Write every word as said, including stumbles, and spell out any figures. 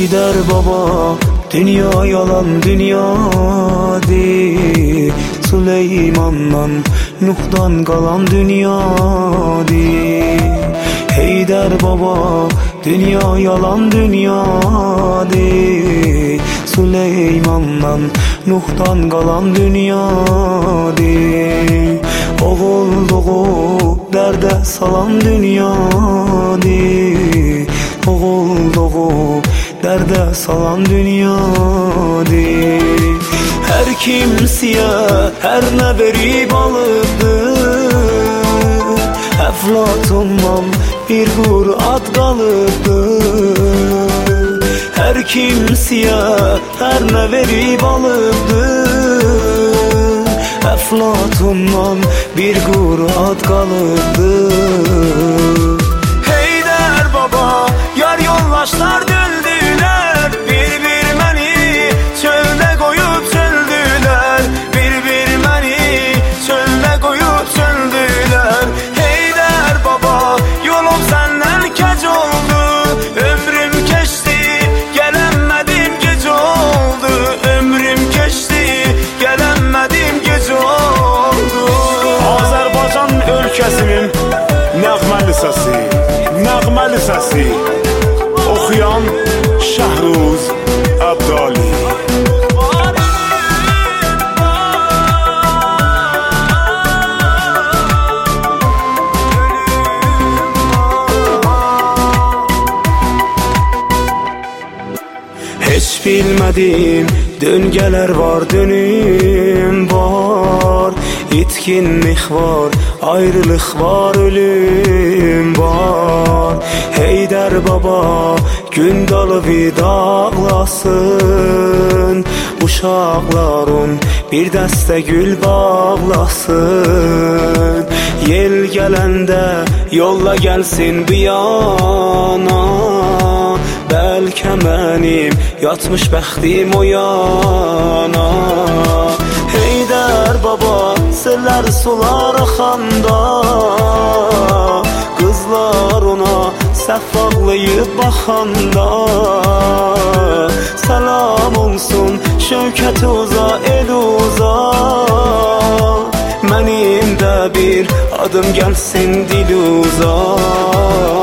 Heydər baba, dünya yalan dünyadır. Süleymandan, Nuhdan qalan dünyadır. Heydər baba, dünya yalan dünyadır. Süleymandan, Nuhdan qalan dünyadır. Oğul doğub dərdə salan dünyadır. Oğul doğub dərdə salan dünyadır. Hər kimsiyə hər nə verib alıbdır. Əflatundan bir qurad qalıbdır. Hər kimsiyə hər nə verib alıbdır. Əflatundan bir qurad qalıbdır. Heydər baba, yar yoldaşlar döndülər. Bir-bir məni çöldə qoyub çöldülər. Bir-bir məni çöldə qoyub çöldülər. Heydər baba, yolum səndən kəc oldu. Ömrüm keçdi, gələnmədim gec oldu. Ömrüm keçdi, gələnmədim gec oldu. Azərbaycan ölkəsinin nəğməli səsi, nəğməli səsi oxuyan Şəhruz Əbdali. Heç bilmədim, döngələr var, dönüm var. İtkinlik var, ayrılıq var, ölüm var. Heydər baba, gün dalı vidağlasın. Uşaqların bir dəstə gül bağlasın. Yel gələndə yolla gəlsin bir yana. Bəlkə mənim yatmış bəxtim o yana. Heydər baba, sellər sular axanda. Qızlar ona səhv ağlayıb baxanda. Salam olsun şövkət uza, el uza. Mənim də bir adım gəlsin dil uza.